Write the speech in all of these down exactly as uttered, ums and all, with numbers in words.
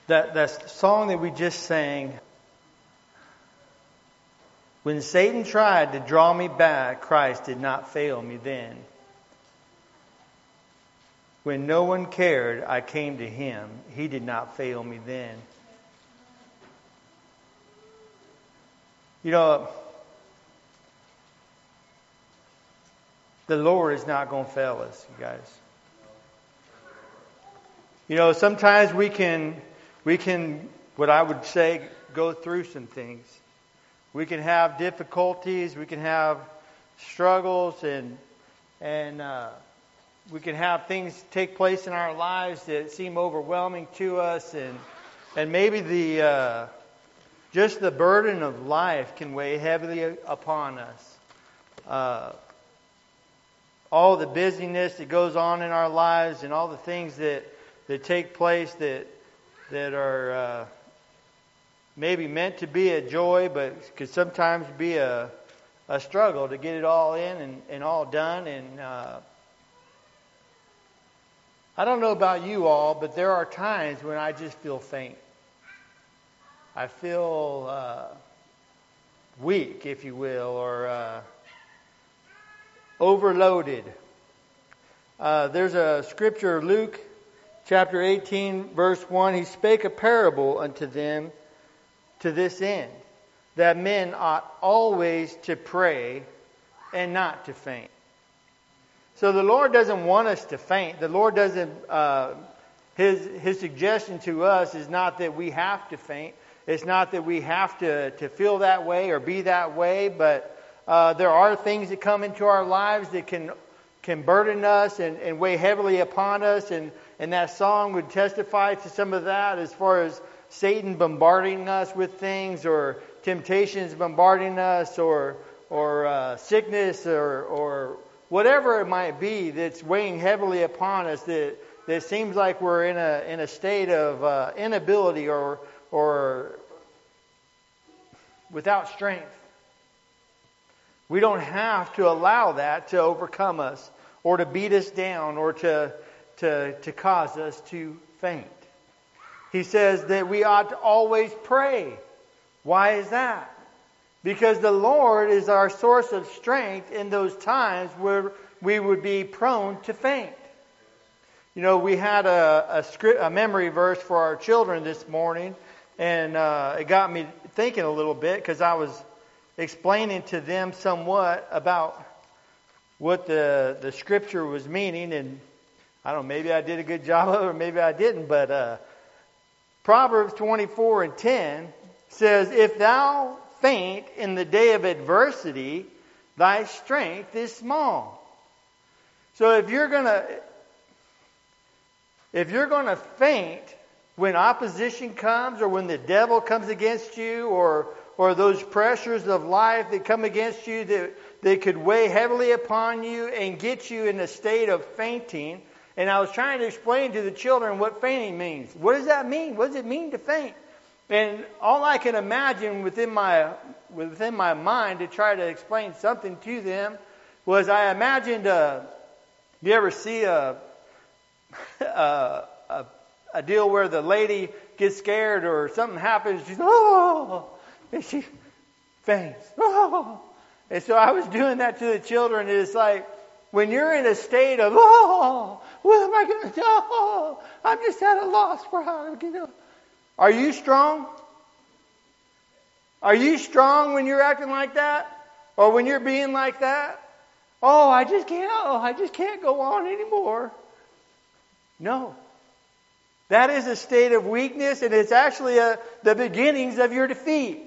That, that song that we just sang, when Satan tried to draw me back, Christ did not fail me then. When no one cared, I came to Him. He did not fail me then. You know, the Lord is not going to fail us, you guys. You know, sometimes we can, we can, what I would say, go through some things. We can have difficulties. We can have struggles, and and uh, we can have things take place in our lives that seem overwhelming to us, and and maybe the uh, just the burden of life can weigh heavily upon us. Uh, all the busyness that goes on in our lives, and all the things that that take place that that are uh, maybe meant to be a joy, but could sometimes be a a struggle to get it all in and, and all done. And uh, I don't know about you all, but there are times when I just feel faint. I feel uh, weak, if you will, or uh, overloaded. Uh, there's a scripture, Luke chapter eighteen, verse one. He spake a parable unto them to this end, that men ought always to pray and not to faint. So the Lord doesn't want us to faint. The Lord doesn't, uh, His His suggestion to us is not that we have to faint. It's not that we have to, to feel that way or be that way, but uh, there are things that come into our lives that can can burden us and, and weigh heavily upon us, and, and that song would testify to some of that, as far as Satan bombarding us with things, or temptations bombarding us, or or uh, sickness, or or whatever it might be that's weighing heavily upon us, that that seems like we're in a in a state of uh, inability or or without strength. We don't have to allow that to overcome us, or to beat us down, or to to to cause us to faint. He says that we ought to always pray. Why is that? Because the Lord is our source of strength in those times where we would be prone to faint. You know, we had a, a, script, a memory verse for our children this morning, and uh, it got me thinking a little bit, because I was explaining to them somewhat about what the, the scripture was meaning, and I don't know, maybe I did a good job of it, or maybe I didn't, but uh, Proverbs twenty-four and ten says, if thou faint in the day of adversity, thy strength is small. So if you're gonna, if you're gonna faint when opposition comes, or when the devil comes against you, or or those pressures of life that come against you that, that could weigh heavily upon you and get you in a state of fainting. And I was trying to explain to the children what fainting means. What does that mean? What does it mean to faint? And all I can imagine within my within my mind to try to explain something to them was, I imagined, uh, you ever see a, a, a, a deal where the lady gets scared or something happens, she's, oh, and she faints. Oh. And so I was doing that to the children. It's like, when you're in a state of, oh, what am I going to do? Oh, I'm just at a loss for how to get up. Are you strong? Are you strong when you're acting like that? Or when you're being like that? Oh, I just can't, oh, I just can't go on anymore. No. That is a state of weakness, and it's actually a, the beginnings of your defeat.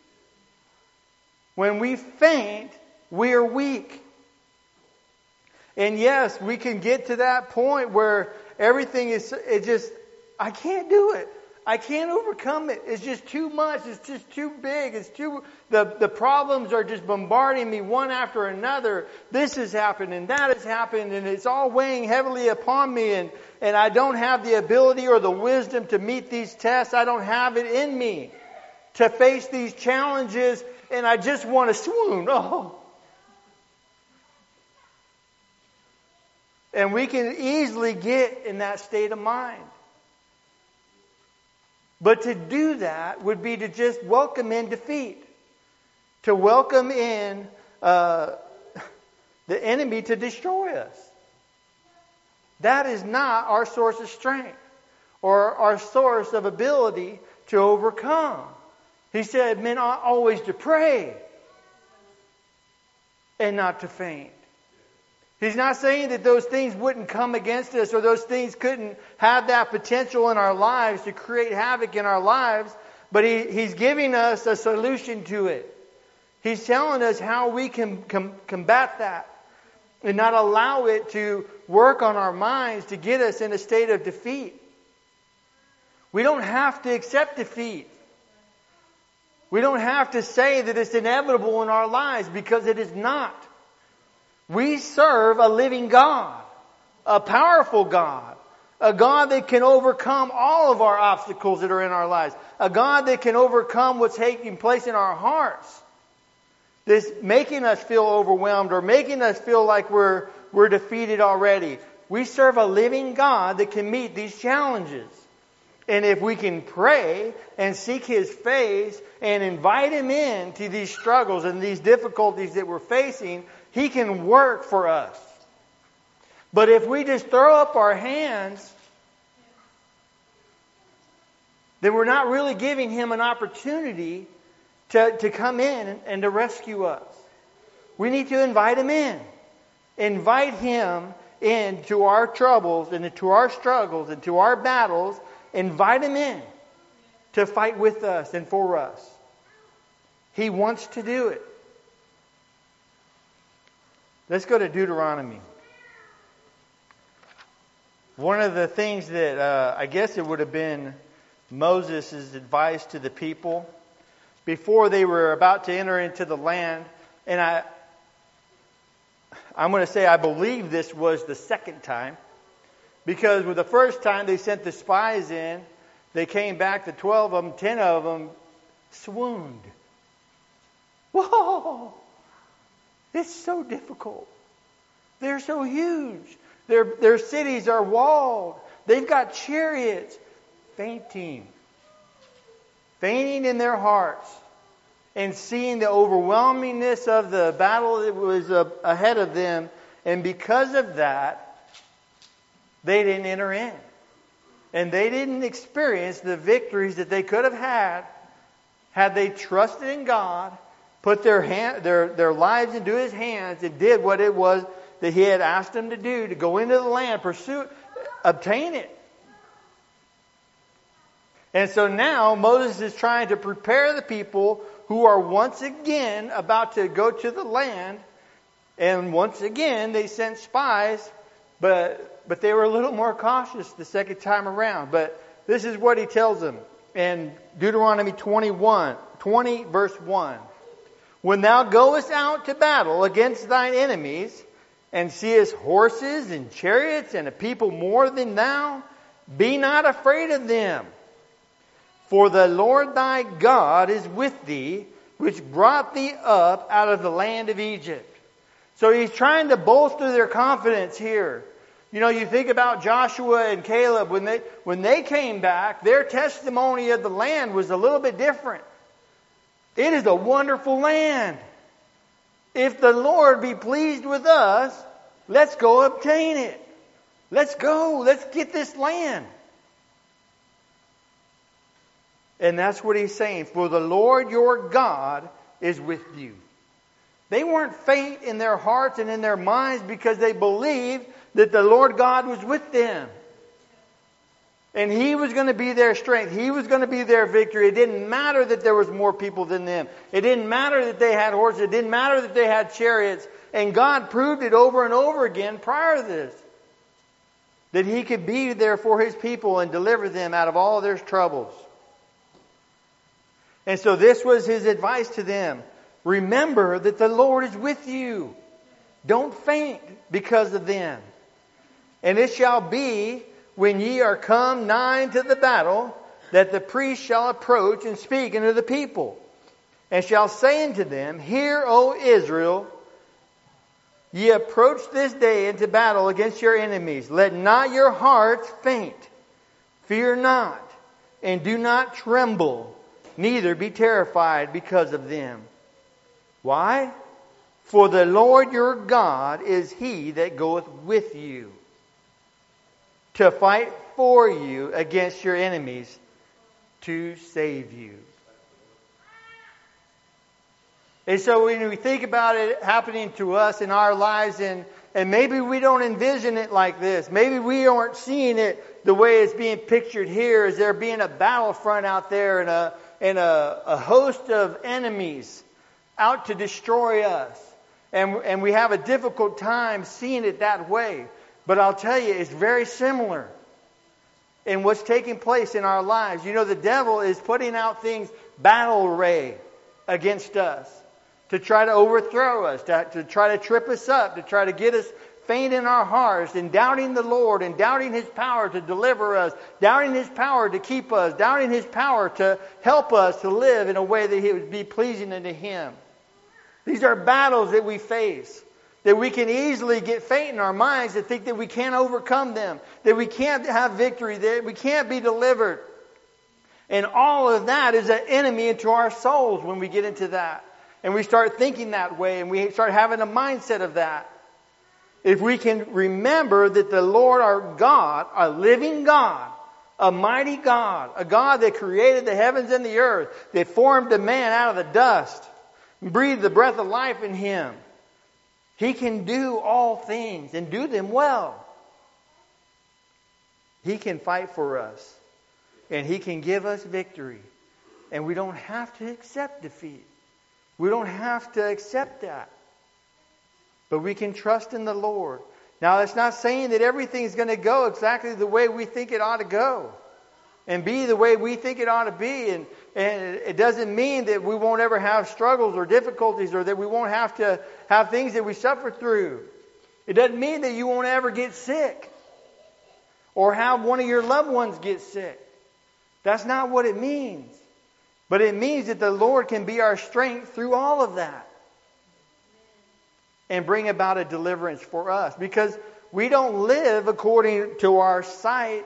When we faint, we are weak. And yes, we can get to that point where everything is, it just, I can't do it. I can't overcome it. It's just too much. It's just too big. It's too, the, the problems are just bombarding me one after another. This has happened and that has happened, and it's all weighing heavily upon me, and, and I don't have the ability or the wisdom to meet these tests. I don't have it in me to face these challenges, and I just want to swoon. Oh. And we can easily get in that state of mind. But to do that would be to just welcome in defeat. To welcome in uh, the enemy to destroy us. That is not our source of strength or our source of ability to overcome. He said, men ought always to pray and not to faint. He's not saying that those things wouldn't come against us or those things couldn't have that potential in our lives to create havoc in our lives, but he, He's giving us a solution to it. He's telling us how we can com- combat that and not allow it to work on our minds to get us in a state of defeat. We don't have to accept defeat. We don't have to say that it's inevitable in our lives, because it is not. We serve a living God, a powerful God, a God that can overcome all of our obstacles that are in our lives, a God that can overcome what's taking place in our hearts, this making us feel overwhelmed or making us feel like we're we're defeated already. We serve a living God that can meet these challenges. And if we can pray and seek His face and invite Him in to these struggles and these difficulties that we're facing, He can work for us. But if we just throw up our hands, then we're not really giving Him an opportunity to, to come in and, and to rescue us. We need to invite Him in. Invite Him into our troubles and into our struggles and to our battles. Invite Him in to fight with us and for us. He wants to do it. Let's go to Deuteronomy. One of the things that uh, I guess it would have been Moses' advice to the people before they were about to enter into the land, and I, I'm going to say I believe this was the second time, because with the first time they sent the spies in, they came back, the twelve of them, ten of them swooned. Whoa! It's so difficult. They're so huge. Their, their cities are walled. They've got chariots. Fainting. Fainting in their hearts. And seeing the overwhelmingness of the battle that was uh, ahead of them. And because of that, they didn't enter in. And they didn't experience the victories that they could have had had they trusted in God, put their hand, their, their lives into His hands, and did what it was that He had asked them to do, to go into the land, pursue, obtain it. And so now Moses is trying to prepare the people who are once again about to go to the land. And once again they sent spies, but but they were a little more cautious the second time around. But this is what he tells them in Deuteronomy twenty-one, twenty verse one. When thou goest out to battle against thine enemies, and seest horses and chariots and a people more than thou, be not afraid of them. For the Lord thy God is with thee, which brought thee up out of the land of Egypt. So he's trying to bolster their confidence here. You know, you think about Joshua and Caleb, when they when they came back, their testimony of the land was a little bit different. It is a wonderful land. If the Lord be pleased with us, let's go obtain it. Let's go. Let's get this land. And that's what he's saying. For the Lord your God is with you. They weren't faint in their hearts and in their minds because they believed that the Lord God was with them. And He was going to be their strength. He was going to be their victory. It didn't matter that there was more people than them. It didn't matter that they had horses. It didn't matter that they had chariots. And God proved it over and over again prior to this. That He could be there for His people and deliver them out of all their troubles. And so this was His advice to them. Remember that the Lord is with you. Don't faint because of them. And it shall be, when ye are come nigh to the battle, that the priest shall approach and speak unto the people, and shall say unto them, Hear, O Israel, ye approach this day into battle against your enemies. Let not your hearts faint. Fear not. and do not tremble, neither be terrified because of them. Why? For the Lord your God is He that goeth with you, to fight for you against your enemies, to save you. And so when we think about it happening to us in our lives, and, and maybe we don't envision it like this. Maybe we aren't seeing it the way it's being pictured here, as there being a battlefront out there and a, and a, a host of enemies out to destroy us. And, and we have a difficult time seeing it that way. But I'll tell you, it's very similar in what's taking place in our lives. You know, the devil is putting out things, battle array against us, to try to overthrow us, to, to try to trip us up, to try to get us faint in our hearts, and doubting the Lord, and doubting His power to deliver us, doubting His power to keep us, doubting His power to help us to live in a way that He would be pleasing unto Him. These are battles that we face, that we can easily get faint in our minds and think that we can't overcome them, that we can't have victory, that we can't be delivered. And all of that is an enemy into our souls when we get into that. And we start thinking that way, and we start having a mindset of that. If we can remember that the Lord our God, a living God, a mighty God, a God that created the heavens and the earth, that formed a man out of the dust, and breathed the breath of life in him, He can do all things and do them well. He can fight for us, and He can give us victory. And we don't have to accept defeat. We don't have to accept that. But we can trust in the Lord. Now, that's not saying that everything's going to go exactly the way we think it ought to go, and be the way we think it ought to be. And, and it doesn't mean that we won't ever have struggles or difficulties, or that we won't have to have things that we suffer through. It doesn't mean that you won't ever get sick, or have one of your loved ones get sick. That's not what it means. But it means that the Lord can be our strength through all of that, and bring about a deliverance for us. Because we don't live according to our sight,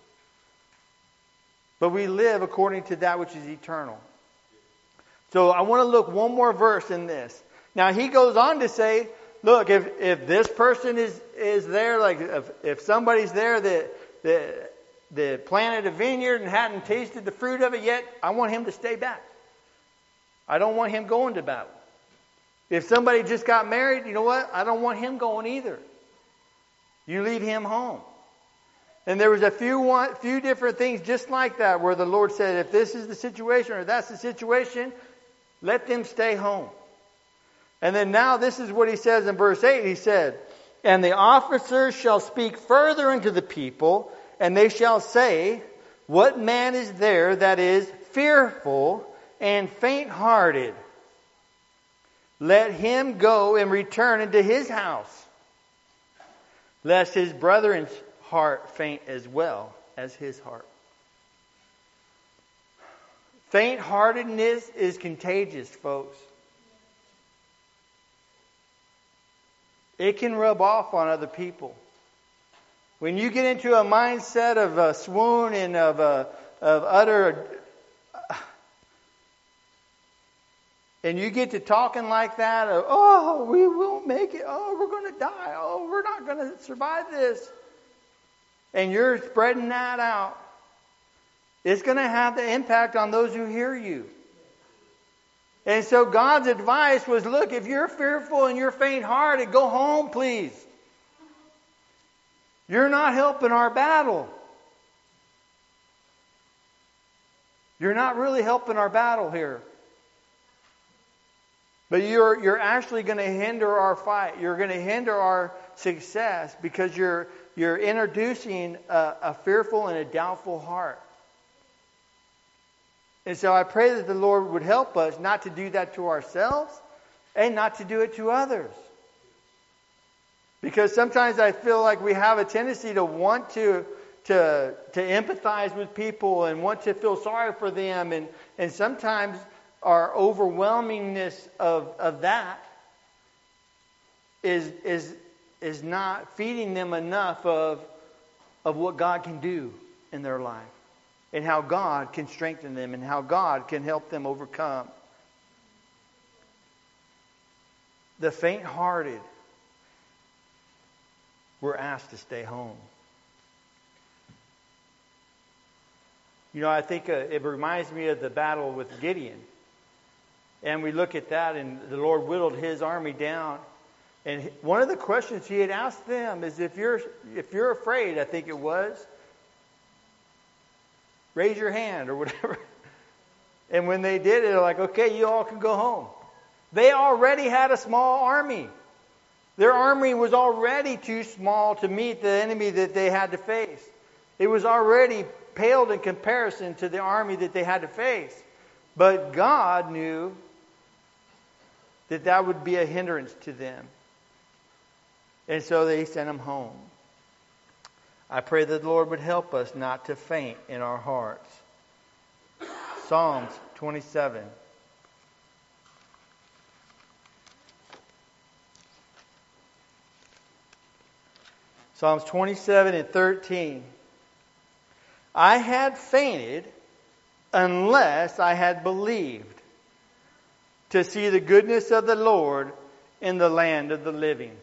but we live according to that which is eternal. So I want to look one more verse in this. Now he goes on to say, look, if, if this person is, is there, like if, if somebody's there that, that, that planted a vineyard and hadn't tasted the fruit of it yet, I want him to stay back. I don't want him going to battle. If somebody just got married, you know what? I don't want him going either. You leave him home. And there was a few one, few different things just like that, where the Lord said, if this is the situation or that's the situation, let them stay home. And then now this is what He says in verse eight. He said, and the officers shall speak further unto the people, and they shall say, what man is there that is fearful and faint-hearted? Let him go and return into his house, lest his brethren's heart faint as well as his heart. Faint-heartedness is contagious, folks. It can rub off on other people. When you get into a mindset of a swoon and of a, of utter, and you get to talking like that, of, oh, we won't make it. Oh, we're going to die. Oh, we're not going to survive this. And you're spreading that out. It's going to have the impact on those who hear you. And so God's advice was, look, if you're fearful and you're faint-hearted, go home, please. You're not helping our battle. You're not really helping our battle here. But you're you're actually going to hinder our fight. You're going to hinder our success, because you're you're introducing a, a fearful and a doubtful heart. And so I pray that the Lord would help us not to do that to ourselves, and not to do it to others. Because sometimes I feel like we have a tendency to want to to to empathize with people and want to feel sorry for them, and and sometimes our overwhelmingness of, of that is is is not feeding them enough of of what God can do in their life. and how God can strengthen them and how God can help them overcome. The faint-hearted were asked to stay home. You know, I think uh, it reminds me of the battle with Gideon. And we look at that, and the Lord whittled his army down. And one of the questions he had asked them is, if you're if you're afraid, I think it was, raise your hand or whatever. And when they did it, they're like, okay, you all can go home. They already had a small army. Their army was already too small to meet the enemy that they had to face. It was already paled in comparison to the army that they had to face. But God knew that that would be a hindrance to them. And so they sent them home. I pray that the Lord would help us not to faint in our hearts. Psalms twenty-seven. Psalms twenty-seven and thirteen. I had fainted unless I had believed to see the goodness of the Lord in the land of the living.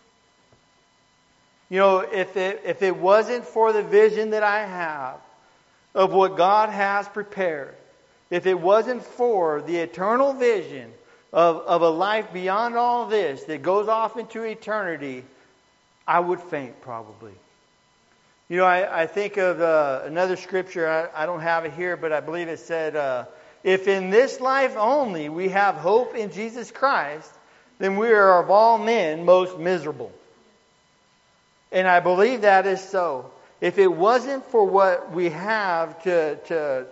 You know, if it, if it wasn't for the vision that I have of what God has prepared, if it wasn't for the eternal vision of, of a life beyond all this that goes off into eternity, I would faint probably. You know, I, I think of uh, another scripture. I, I don't have it here, but I believe it said, uh, if in this life only we have hope in Jesus Christ, then we are of all men most miserable. And I believe that is so. If it wasn't for what we have to, to,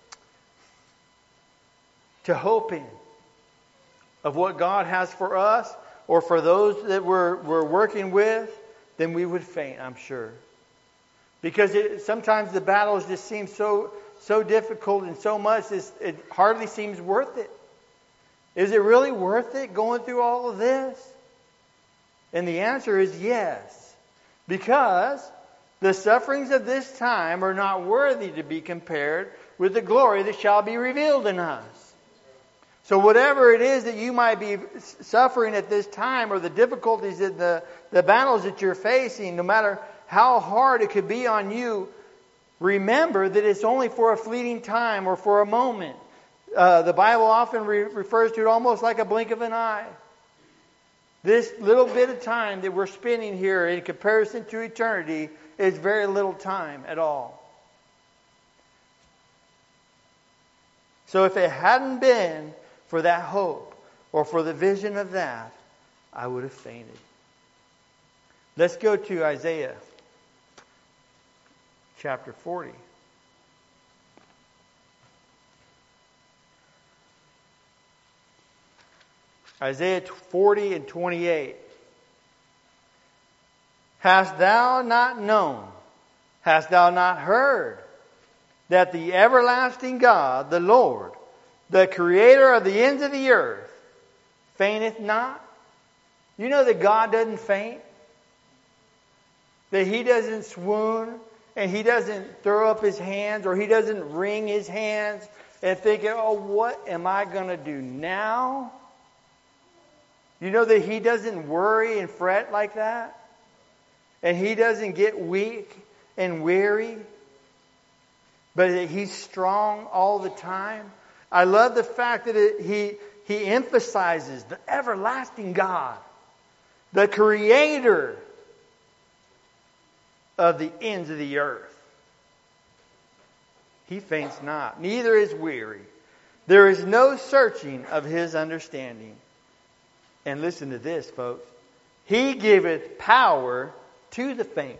to hope in, of what God has for us, or for those that we're, we're working with, then we would faint, I'm sure. Because it, sometimes the battles just seem so so difficult and so much, it's, it hardly seems worth it. Is it really worth it going through all of this? And the answer is yes. Because the sufferings of this time are not worthy to be compared with the glory that shall be revealed in us. So whatever it is that you might be suffering at this time, or the difficulties in the, the battles that you're facing, no matter how hard it could be on you, remember that it's only for a fleeting time or for a moment. Uh, the Bible often re- refers to it almost like a blink of an eye. This little bit of time that we're spending here in comparison to eternity is very little time at all. So if it hadn't been for that hope or for the vision of that, I would have fainted. Let's go to Isaiah chapter forty. Isaiah forty and twenty-eight. Hast thou not known, hast thou not heard, that the everlasting God, the Lord, the Creator of the ends of the earth, fainteth not? You know that God doesn't faint? That He doesn't swoon, and He doesn't throw up His hands, or He doesn't wring His hands and think, oh, what am I going to do now? You know that He doesn't worry and fret like that? And He doesn't get weak and weary? But that He's strong all the time? I love the fact that it, He He emphasizes the everlasting God, the Creator of the ends of the earth. He faints not, neither is weary. There is no searching of His understanding. And listen to this, folks. He giveth power to the faint.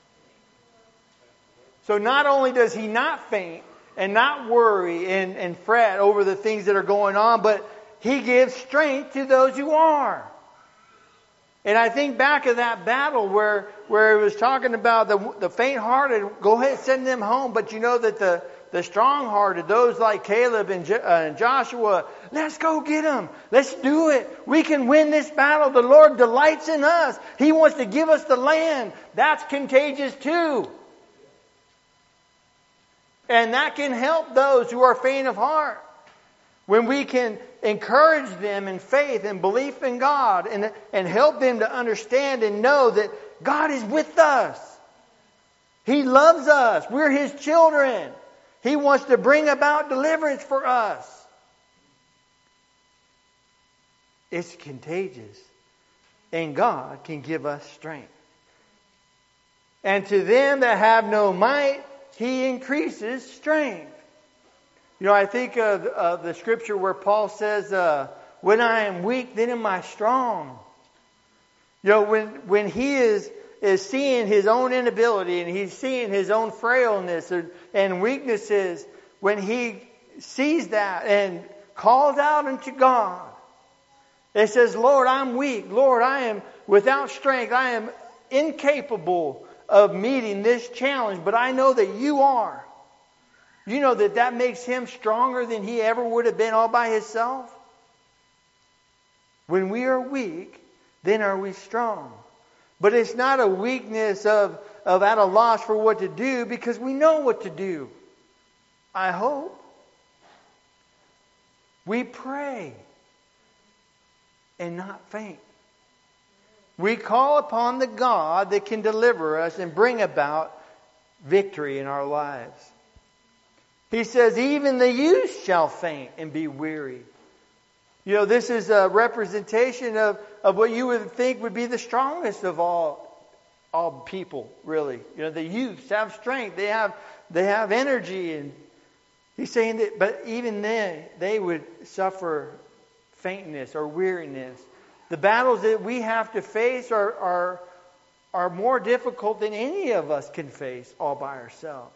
So not only does He not faint and not worry and, and fret over the things that are going on, but He gives strength to those who are. And I think back of that battle where, where it was talking about the, the faint-hearted, go ahead and send them home. But you know that the, the strong-hearted, those like Caleb and, Jo- uh, and Joshua, let's go get them. Let's do it. We can win this battle. The Lord delights in us. He wants to give us the land. That's contagious too. And that can help those who are faint of heart. When we can encourage them in faith and belief in God and, and help them to understand and know that God is with us. He loves us. We're His children. He wants to bring about deliverance for us. It's contagious. And God can give us strength. And to them that have no might, He increases strength. You know, I think of, of the scripture where Paul says, uh, when I am weak, then am I strong. You know, when, when he is, is seeing his own inability and he's seeing his own frailness and, and weaknesses, when he sees that and calls out unto God, it says, Lord, I'm weak. Lord, I am without strength. I am incapable of meeting this challenge, but I know that you are. You know that that makes him stronger than he ever would have been all by himself. When we are weak, then are we strong. But it's not a weakness of, of at a loss for what to do, because we know what to do. I hope. We pray and not faint. We call upon the God that can deliver us and bring about victory in our lives. He says, even the youth shall faint and be weary. You know, this is a representation of, of what you would think would be the strongest of all, all people, really. You know, the youths have strength. They have, they have energy. And he's saying that, but even then, they would suffer faintness or weariness. The battles that we have to face are, are, are more difficult than any of us can face all by ourselves.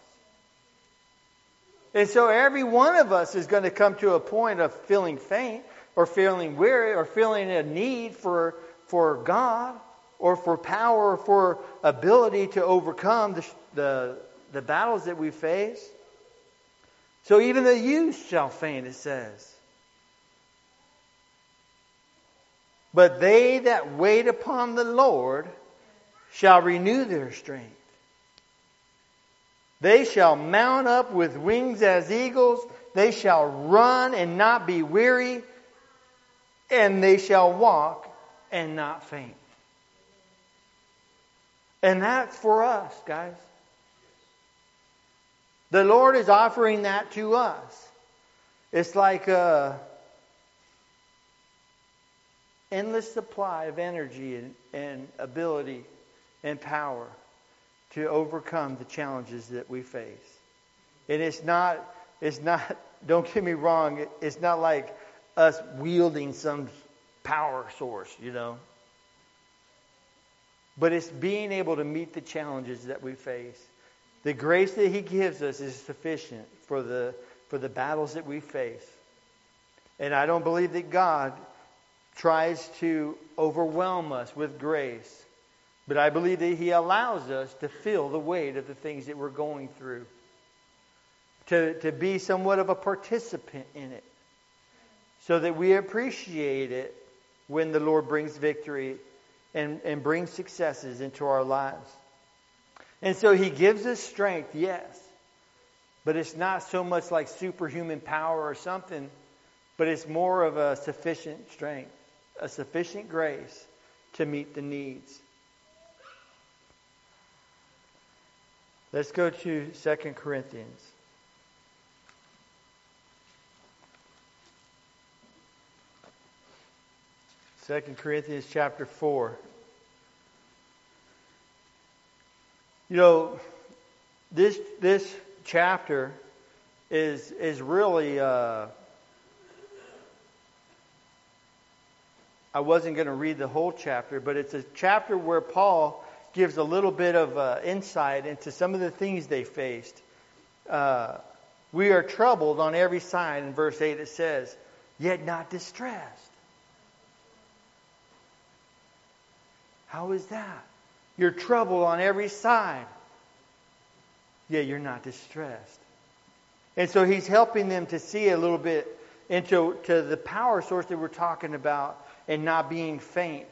And so every one of us is going to come to a point of feeling faint or feeling weary or feeling a need for, for God or for power or for ability to overcome the, the, the battles that we face. So even the youth shall faint, it says. But they that wait upon the Lord shall renew their strength. They shall mount up with wings as eagles. They shall run and not be weary. And they shall walk and not faint. And that's for us, guys. The Lord is offering that to us. It's like a endless supply of energy and, and ability and power to overcome the challenges that we face. And it's not, it's not, don't get me wrong, it's not like us wielding some power source, you know. But it's being able to meet the challenges that we face. The grace that He gives us is sufficient for the, for the battles that we face. And I don't believe that God tries to overwhelm us with grace. But I believe that He allows us to feel the weight of the things that we're going through. To, to be somewhat of a participant in it. So that we appreciate it when the Lord brings victory and, and brings successes into our lives. And so He gives us strength, yes. But it's not so much like superhuman power or something. But it's more of a sufficient strength. A sufficient grace to meet the needs. Let's go to Second Corinthians. Second Corinthians chapter four. You know, this this chapter is is really. Uh, I wasn't going to read the whole chapter, but it's a chapter where Paul gives a little bit of uh, insight into some of the things they faced. Uh, we are troubled on every side. In verse eight it says, yet not distressed. How is that? You're troubled on every side. Yet you're not distressed. And so he's helping them to see a little bit into to the power source that we're talking about and not being faint.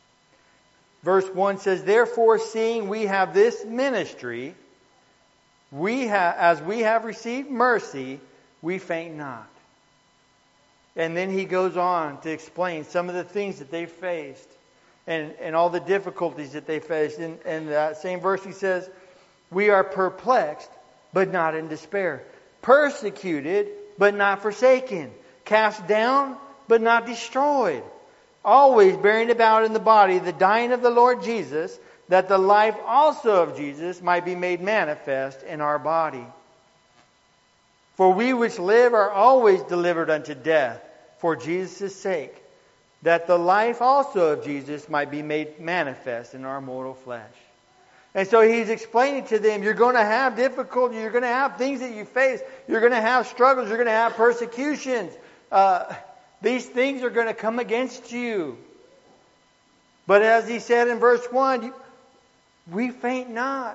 Verse one says, therefore, seeing we have this ministry, we ha- as we have received mercy, we faint not. And then he goes on to explain some of the things that they faced and, and all the difficulties that they faced. In, in that same verse he says, we are perplexed, but not in despair. Persecuted, but not forsaken. Cast down, but not destroyed. Always bearing about in the body the dying of the Lord Jesus, that the life also of Jesus might be made manifest in our body. For we which live are always delivered unto death for Jesus' sake, that the life also of Jesus might be made manifest in our mortal flesh. And so he's explaining to them, you're going to have difficulty, you're going to have things that you face, you're going to have struggles, you're going to have persecutions. Uh, these things are going to come against you. But as he said in verse one, we faint not.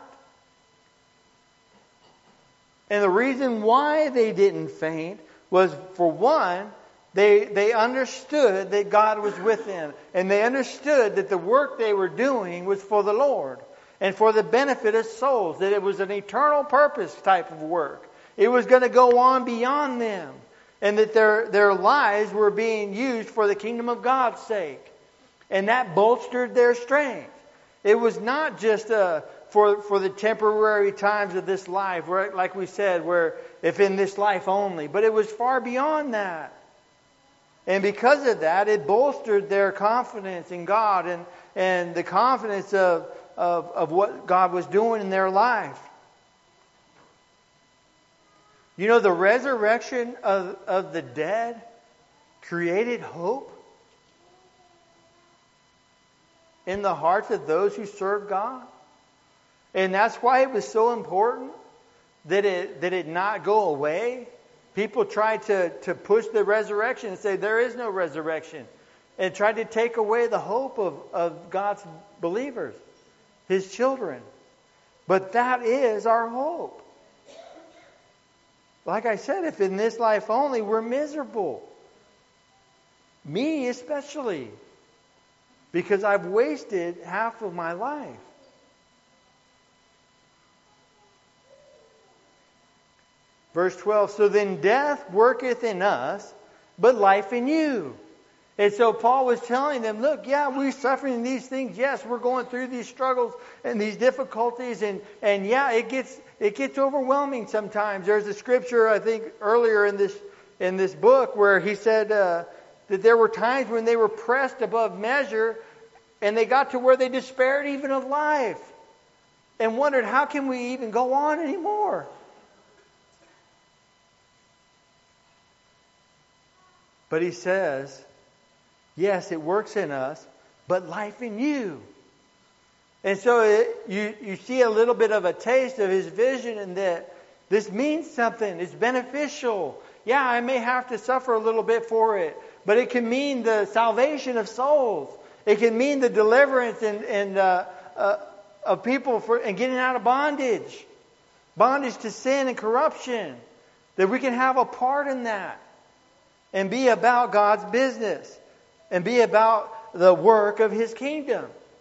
And the reason why they didn't faint was, for one, they they understood that God was with them. And they understood that the work they were doing was for the Lord and for the benefit of souls. That it was an eternal purpose type of work. It was going to go on beyond them. And that their, their lives were being used for the kingdom of God's sake. And that bolstered their strength. It was not just uh, for, for the temporary times of this life, where, like we said, where if in this life only. But it was far beyond that. And because of that, it bolstered their confidence in God and, and the confidence of, of, of what God was doing in their life. You know, the resurrection of, of the dead created hope in the hearts of those who serve God. And that's why it was so important that it that it not go away. People tried to, to push the resurrection and say there is no resurrection. And tried to take away the hope of, of God's believers, His children. But that is our hope. Like I said, if in this life only, we're miserable. Me especially. Because I've wasted half of my life. Verse twelve, so then death worketh in us, but life in you. And so Paul was telling them, look, yeah, we're suffering these things. Yes, we're going through these struggles and these difficulties. And, and yeah, it gets it gets overwhelming sometimes. There's a scripture, I think, earlier in this in this book where he said uh, that there were times when they were pressed above measure and they got to where they despaired even of life and wondered, how can we even go on anymore? But he says, yes, it works in us, but life in you. And so it, you, you see a little bit of a taste of his vision in that this means something. It's beneficial. Yeah, I may have to suffer a little bit for it, but it can mean the salvation of souls. It can mean the deliverance and, and uh, uh, of people for, and getting out of bondage. Bondage to sin and corruption. That we can have a part in that. And be about God's business. And be about the work of His kingdom.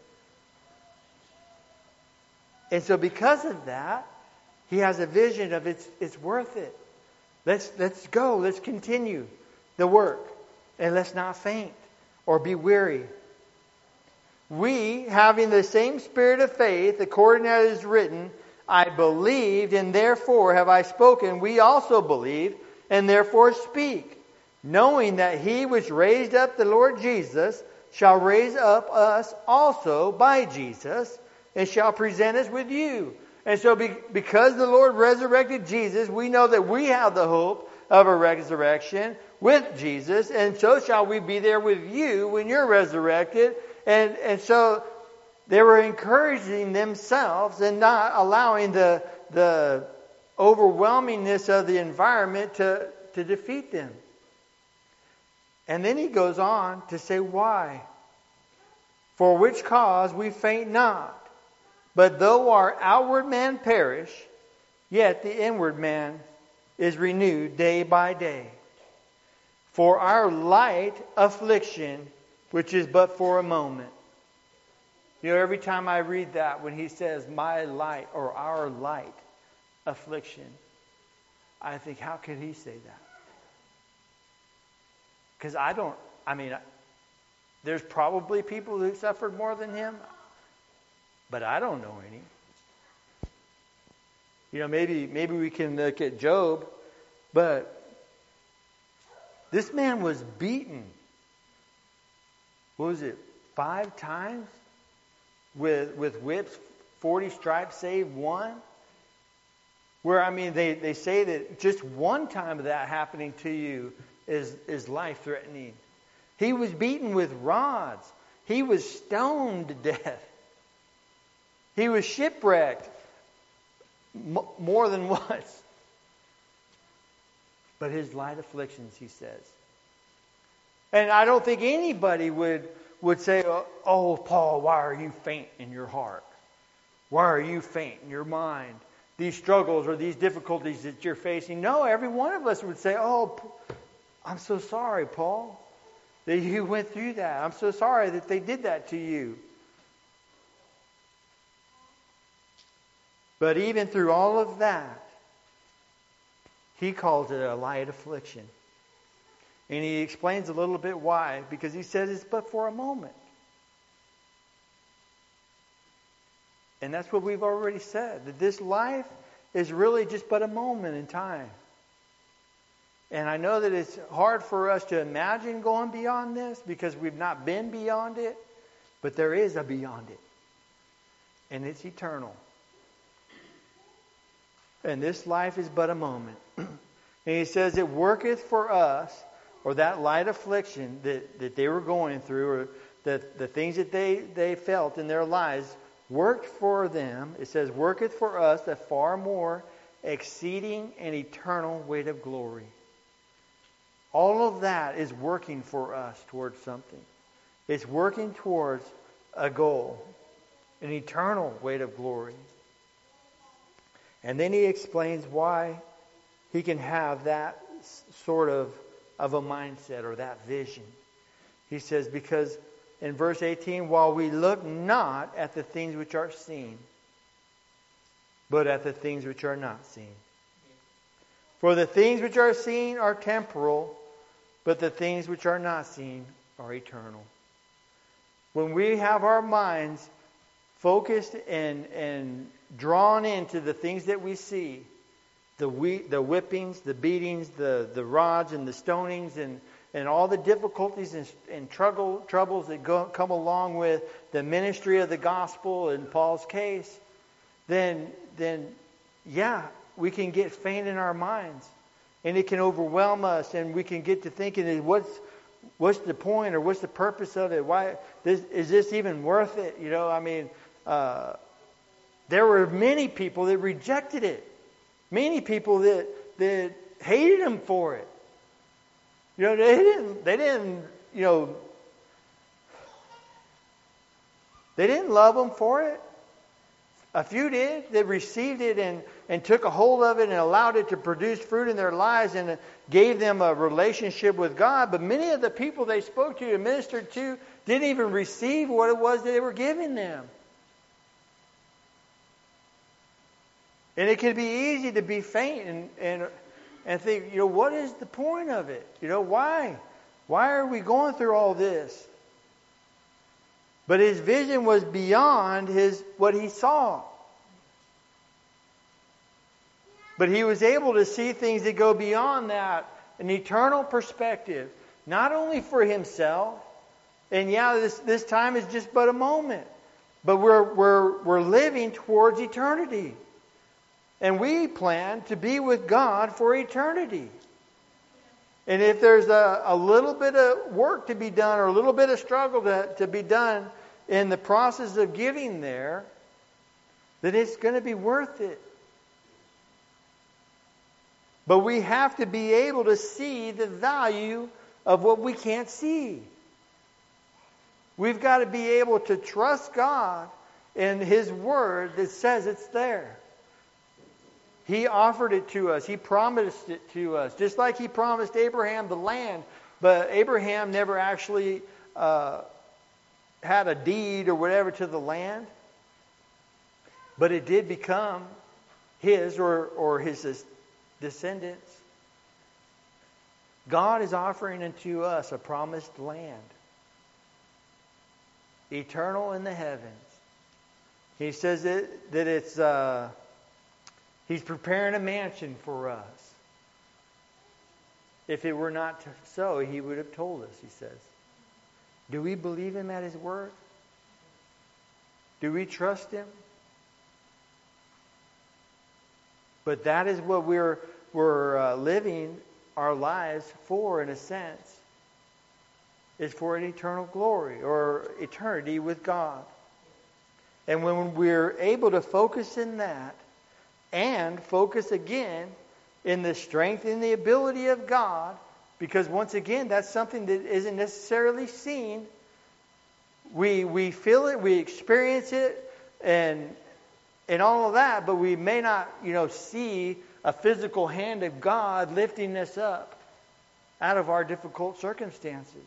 And so because of that, he has a vision of it's it's worth it. Let's let's go, let's continue the work. And let's not faint or be weary. We, having the same spirit of faith, according as it is written, I believed and therefore have I spoken. We also believe and therefore speak, knowing that He which raised up the Lord Jesus shall raise up us also by Jesus, and shall present us with you. And so be, because the Lord resurrected Jesus, we know that we have the hope of a resurrection with Jesus, and so shall we be there with you when you're resurrected. And, and so they were encouraging themselves and not allowing the, the overwhelmingness of the environment to, to defeat them. And then he goes on to say why. For which cause we faint not. But though our outward man perish, yet the inward man is renewed day by day. For our light affliction, which is but for a moment. You know, every time I read that, when he says my light or our light, affliction. I think, how could he say that? Because I don't, I mean, there's probably people who suffered more than him, but I don't know any. You know, maybe maybe we can look at Job, but this man was beaten. What was it? Five times with with whips, forty stripes save one. Where, I mean, they, they say that just one time of that happening to you is, is life-threatening. He was beaten with rods. He was stoned to death. He was shipwrecked m- more than once. But his light afflictions, he says. And I don't think anybody would, would say, oh, Paul, why are you faint in your heart? Why are you faint in your mind? These struggles or these difficulties that you're facing. No, every one of us would say, oh, I'm so sorry, Paul, that you went through that. I'm so sorry that they did that to you. But even through all of that, he calls it a light affliction. And he explains a little bit why. Because he says it's but for a moment. And that's what we've already said. That this life is really just but a moment in time. And I know that it's hard for us to imagine going beyond this because we've not been beyond it. But there is a beyond it. And it's eternal. And this life is but a moment. And he says it worketh for us, or that light affliction that, that they were going through, or the, the things that they, they felt in their lives, worked for them, it says, worketh for us a far more exceeding and eternal weight of glory. All of that is working for us towards something. It's working towards a goal, an eternal weight of glory. And then he explains why he can have that sort of, of a mindset or that vision. He says, because in verse eighteen, while we look not at the things which are seen, but at the things which are not seen. For the things which are seen are temporal, but the things which are not seen are eternal. When we have our minds focused and, and drawn into the things that we see, the we, the whippings, the beatings, the, the rods and the stonings, and and all the difficulties and, and trouble, troubles that go, come along with the ministry of the gospel in Paul's case, then, then, yeah, we can get faint in our minds. And it can overwhelm us, and we can get to thinking, what's, what's the point, or what's the purpose of it? Why this, is this even worth it? You know, I mean, uh, there were many people that rejected it. Many people that, that hated him for it. You know, they didn't, they didn't, you know, they didn't love him for it. A few did. They received it and, and took a hold of it and allowed it to produce fruit in their lives and gave them a relationship with God. But many of the people they spoke to and ministered to didn't even receive what it was that they were giving them. And it can be easy to be faint and, and And think, you know, what is the point of it? You know, why? Why are we going through all this? But his vision was beyond his what he saw. But he was able to see things that go beyond that, an eternal perspective, not only for himself. And yeah, this this time is just but a moment, but we're we're we're living towards eternity. And we plan to be with God for eternity. And if there's a, a little bit of work to be done or a little bit of struggle to, to be done in the process of getting there, then it's going to be worth it. But we have to be able to see the value of what we can't see. We've got to be able to trust God in His Word that says it's there. He offered it to us. He promised it to us. Just like He promised Abraham the land. But Abraham never actually uh, had a deed or whatever to the land. But it did become his or, or his descendants. God is offering unto us a promised land, eternal in the heavens. He says that, that it's uh, He's preparing a mansion for us. If it were not so, He would have told us, He says. Do we believe Him at His word? Do we trust Him? But that is what we're, we're uh, living our lives for, in a sense. Is for an eternal glory or eternity with God. And when we're able to focus in that and focus again in the strength and the ability of God, because once again, that's something that isn't necessarily seen. We we feel it, we experience it, and and all of that, but we may not, you know, see a physical hand of God lifting us up out of our difficult circumstances.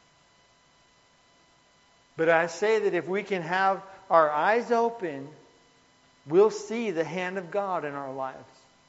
But I say that if we can have our eyes open, we'll see the hand of God in our lives.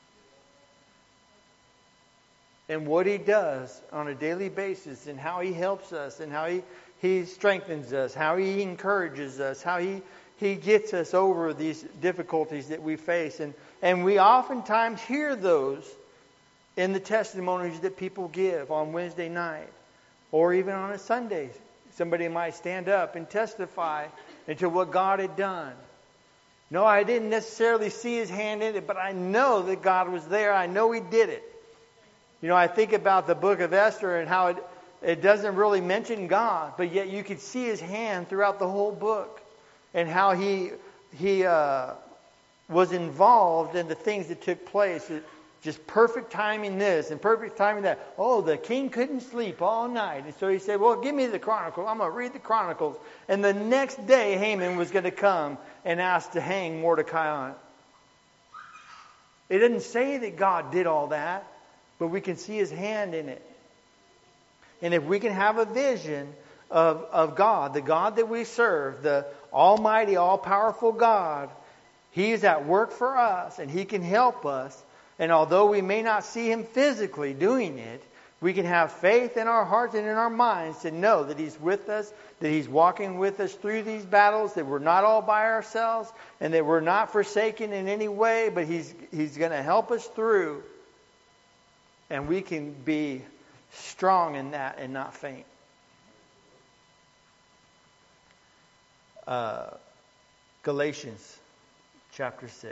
And what He does on a daily basis, and how He helps us, and how He, he strengthens us, how He encourages us, how He, he gets us over these difficulties that we face. And, and we oftentimes hear those in the testimonies that people give on Wednesday night, or even on a Sunday. Somebody might stand up and testify into what God had done. No, I didn't necessarily see His hand in it, but I know that God was there. I know He did it. You know, I think about the book of Esther and how it, it doesn't really mention God, but yet you could see His hand throughout the whole book, and how He He uh, was involved in the things that took place. It, Just perfect timing this and perfect timing that. Oh, the king couldn't sleep all night. And so he said, well, give me the Chronicles. I'm going to read the Chronicles. And the next day, Haman was going to come and ask to hang Mordecai on it. It didn't say that God did all that, but we can see His hand in it. And if we can have a vision of, of God, the God that we serve, the almighty, all-powerful God, He is at work for us, and He can help us. And although we may not see Him physically doing it, we can have faith in our hearts and in our minds to know that He's with us, that He's walking with us through these battles, that we're not all by ourselves, and that we're not forsaken in any way, but He's He's going to help us through. And we can be strong in that and not faint. Uh, Galatians chapter six.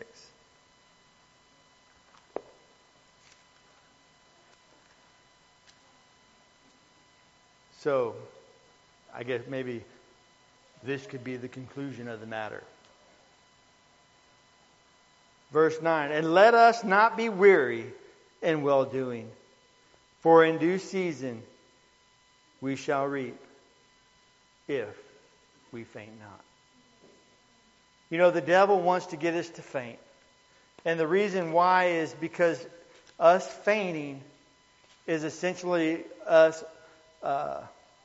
So, I guess maybe this could be the conclusion of the matter. Verse nine, and let us not be weary in well-doing, for in due season we shall reap, if we faint not. You know, the devil wants to get us to faint. And the reason why is because us fainting is essentially us Uh,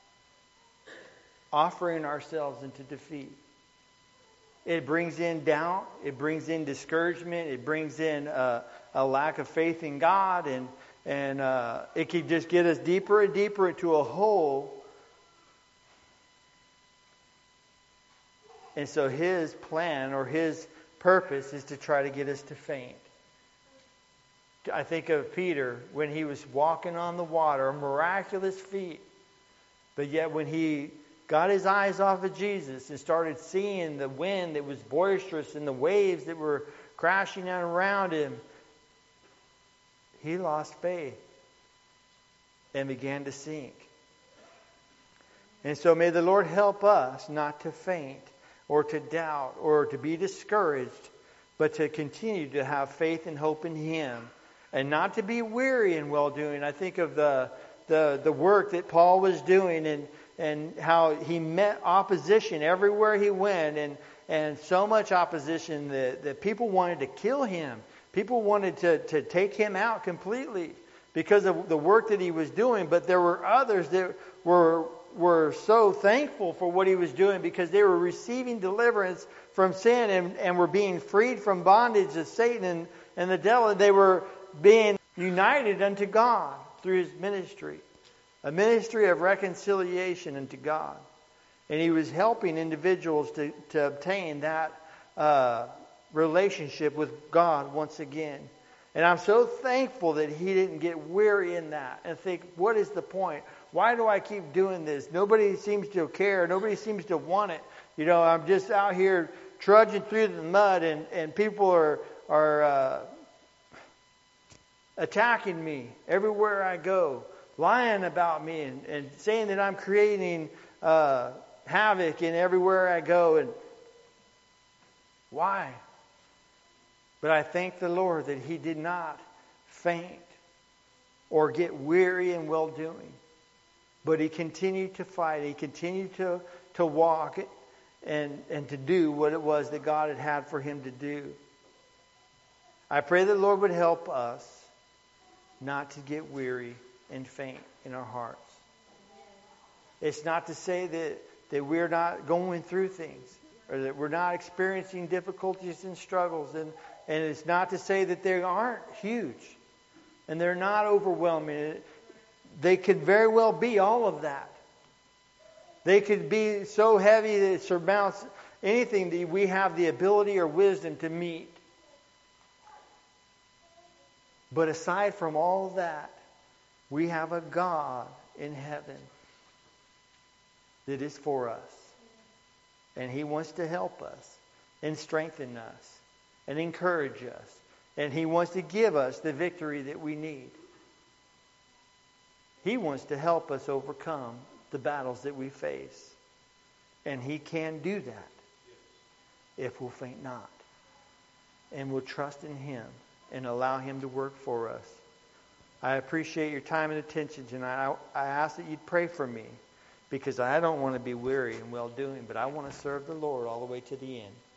offering ourselves into defeat. It brings in doubt. It brings in discouragement. It brings in uh, a lack of faith in God, and and uh, it can just get us deeper and deeper into a hole. And so His plan or His purpose is to try to get us to faint. I think of Peter when he was walking on the water, a miraculous feat. But yet when he got his eyes off of Jesus and started seeing the wind that was boisterous and the waves that were crashing down around him, he lost faith and began to sink. And so may the Lord help us not to faint or to doubt or to be discouraged, but to continue to have faith and hope in Him. And not to be weary in well-doing. I think of the the the work that Paul was doing, and and how he met opposition everywhere he went, and and so much opposition that, that people wanted to kill him. People wanted to, to take him out completely because of the work that he was doing. But there were others that were were so thankful for what he was doing because they were receiving deliverance from sin and, and were being freed from bondage of Satan and, and the devil. They were being united unto God through his ministry. A ministry of reconciliation unto God. And he was helping individuals to, to obtain that uh, relationship with God once again. And I'm so thankful that he didn't get weary in that and think, what is the point? Why do I keep doing this? Nobody seems to care. Nobody seems to want it. You know, I'm just out here trudging through the mud and, and people are, are uh, attacking me everywhere I go, lying about me and, and saying that I'm creating uh, havoc in everywhere I go. And why? But I thank the Lord that he did not faint or get weary in well-doing. But he continued to fight. He continued to, to walk and, and to do what it was that God had had for him to do. I pray that the Lord would help us not to get weary and faint in our hearts. It's not to say that, that we're not going through things or that we're not experiencing difficulties and struggles. And, and it's not to say that they aren't huge and they're not overwhelming. They could very well be all of that. They could be so heavy that it surmounts anything that we have the ability or wisdom to meet. But aside from all of that, we have a God in heaven that is for us. And he wants to help us and strengthen us and encourage us. And he wants to give us the victory that we need. He wants to help us overcome the battles that we face. And he can do that if we'll faint not. And we'll trust in him and allow him to work for us. I appreciate your time and attention tonight. I, I ask that you'd pray for me because I don't want to be weary in well-doing, but I want to serve the Lord all the way to the end.